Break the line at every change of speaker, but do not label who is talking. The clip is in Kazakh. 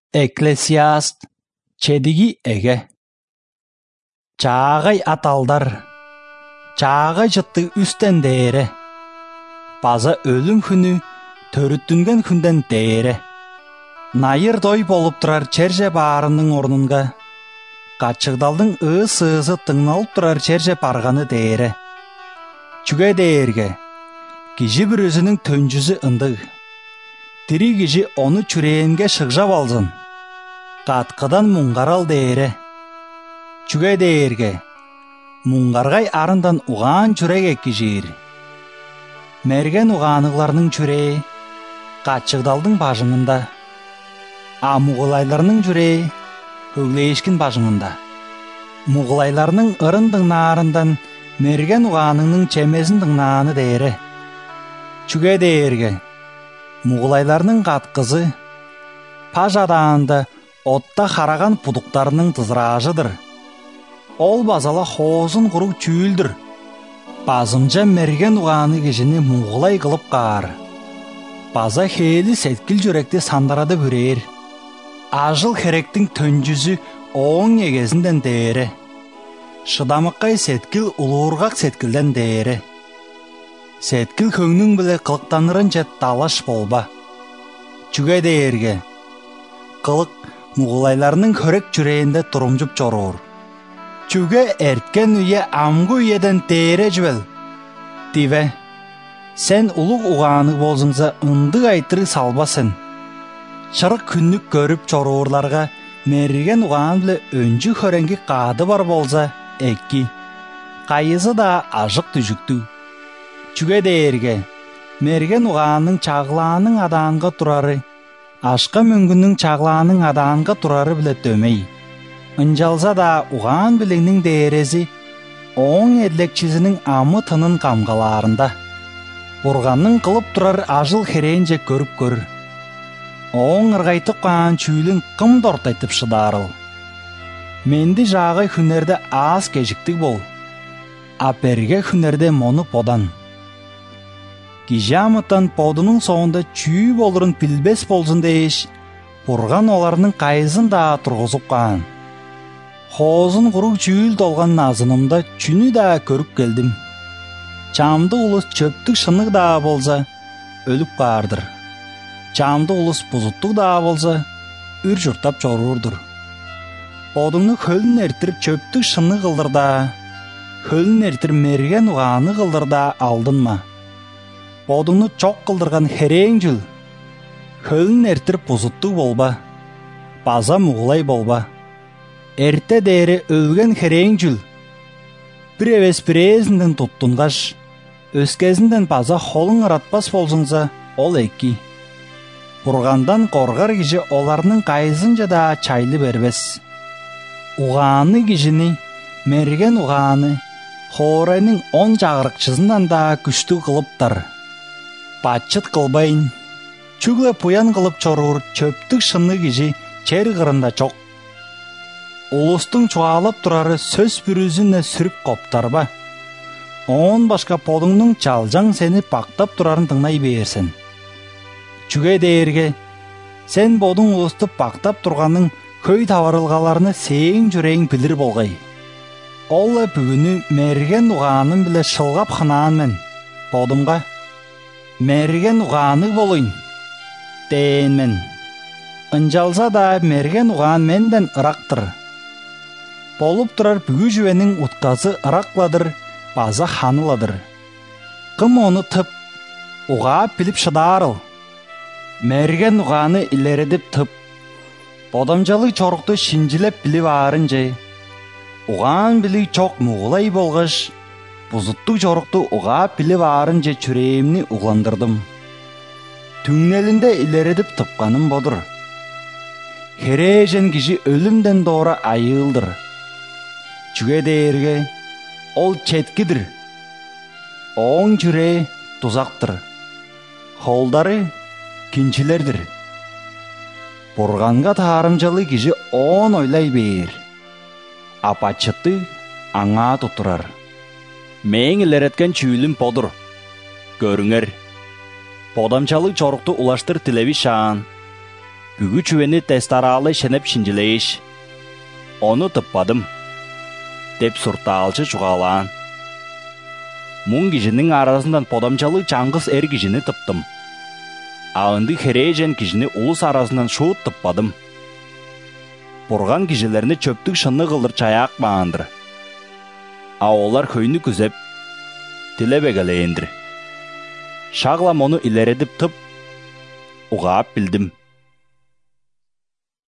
Экклесиаст чедиги эге. Чаагай аталдар, чаагай жытты үстен дээре. База өлүм күнү төрүттүнген күнден дээре. Найыр дой болуп турар черже баарынын орнунга. Качыгдалдың ысызы тыңналып турар черже барганы дээре. Чүге дээрге, кижи бір өзінің төнжүзі ындыг. Тири кижи оны чүрейинге шыгжап алзын. Каткыдан муңгарал дээре. Чүге дээрге, муңгаргай арындан угаан чүреге кижир. Мерген угааныгларның чүрей качыгдалдың бажыңында. Мугулайларның чүрей хөглейишкин бажыңында. Мугулайларның ырындың наарындан мерген угааныңның чемесин дыңнааны дээре. Чүге дээрге, мугулайларның каткызы паж адаанда отта хараган пудуктарының тызыраажыдыр. Ол базала хоозун курук чүүлдүр. Базымжа мерген угааны кишини мугулай кылып каар. База хээли сеткил жүректи сандарады бүрээр. Ажыл херектің төнжүзү оң егесинден дээре. Шыдамыккай сеткил улуургак сеткилден дээре. Сеткил көңнүң биле кылыктанырын жет талаш болба. Чүге дээрге, кылык мугулайларның хөрек чүрейинде турумжуп чоруур. Чүге эрткен үйе амгу үйеден дээре жібел. Диве, сен улуг угааны болзыңса ындык айтыры салбасын. Чырык күннүк көрүп чоруурларга мерген угаан биле өнжү хөреңги каады бар болса эки. Кайызы да ажык түжүктү. Чүге дээрге, мерген угаанын чагылаанын адаанга турары, ашка мөңгүнүн чагылаанын адаанга турары биле дөмей. Ынжалса да угаан билеңнин дээрези оң эдлекчизинин амы тынын камгалаарында. Бурганның кылып турар ажыл херенже көрүп көр. Оң ыргайтып каан чүүлүн кым дортайтып шыдарыл. Менди жаагай хүнерде аз кежиктик бол. Аперге хүнерде мону подан. Кижамытан подунун соонда чүү болурун билбес болзун дейиш, Бурган оларның кайызын да тургузуп каан. Хоозун курук чүүл толган назынымда чүнү да көрүп келдим. Чамды улус чөптүк шынык да болса, өлүп каардыр. Чамды улус бузуттук да болса, үр журтап чоруурдур. Бодуңну хөлүн эртирип чөптүк шыны кылдыр да, хөлүн эртирип мерген угааны кылдыр да алдынма. Бодуңну чок кылдырган херең жүл, хөлүн эртирип бузуттук болба, база мугулай болба. Эрте дээре өлген херең жүл, бир эбес бирээзинден туттунгаш, өскезинден база холуң ыратпас болсуңса, ол эки. Бургандан коргар киши оларның кайызынча да чайлы бербес. Угааны кишини, мерген угааны, хоорайның 10 жагырыкчысынан да күчтүү кылыптар. Бачыт кылбайын, чүгле пуян кылып чоруур чөптүк шыны киши чер кырында чок. Улустың чуалып турары сөз бүрүзүнө сүрүп коптарба. Он башка подуңнун чалжаң сени бактап турарын тыңнай берсен. Чүге дээрге, сен бодуң улусту бактап турганын көй табарылгаларыны сээң жүрейиң билир болгай. Ол бүгүнү мерген угаанын биле шылгап хынаан мен. Бодумга мерген угааны болуйн дейин мен. Ынжалса да мерген угаан менден ырактыр. Болуп турар бүгү жүвенин уткасы ыракладыр, база ханыладыр. Кым оны тып, угаап билип шыдарыл. Мерген угааны илередип тып, бодамжалык чорукту шинжилеп билип арын же. Угаан билик чок мугулай болгаш, бузуттук чорукту угаап билип арын же чүрейимни угландырдым. Түңнелинде илередип тыпканым бодур. Хережен киши өлүмден доора айылдыр. Чүге дээрге, ол четкидир. Оң чүрей тузактыр. Холдары кинчилердир. Бурганга таарымжалы киши оон ойлай бээр. Апачыты аңа тутурар. Мээң илереткен чүүлүм подур. Көрүңөр. Подамчалык чорукту улаштыр тилеби шаан. Бүгү чүвени тестаралы шенеп шинжилейиш. Onu тыппадым, деп суртаалчы чугалаан. Мун кишинин арасынан подамчалык чаңгыс эр кишини тыптым. Аынды хережен кишини улус арасынан шуут тыппадым. Бурган кишилерни чөптүк шынны кылдыр чаяак баандыр. А олар хөйнү күзеп, тилебегелейиндир. Шаглам onu илередип тып, угаап билдим.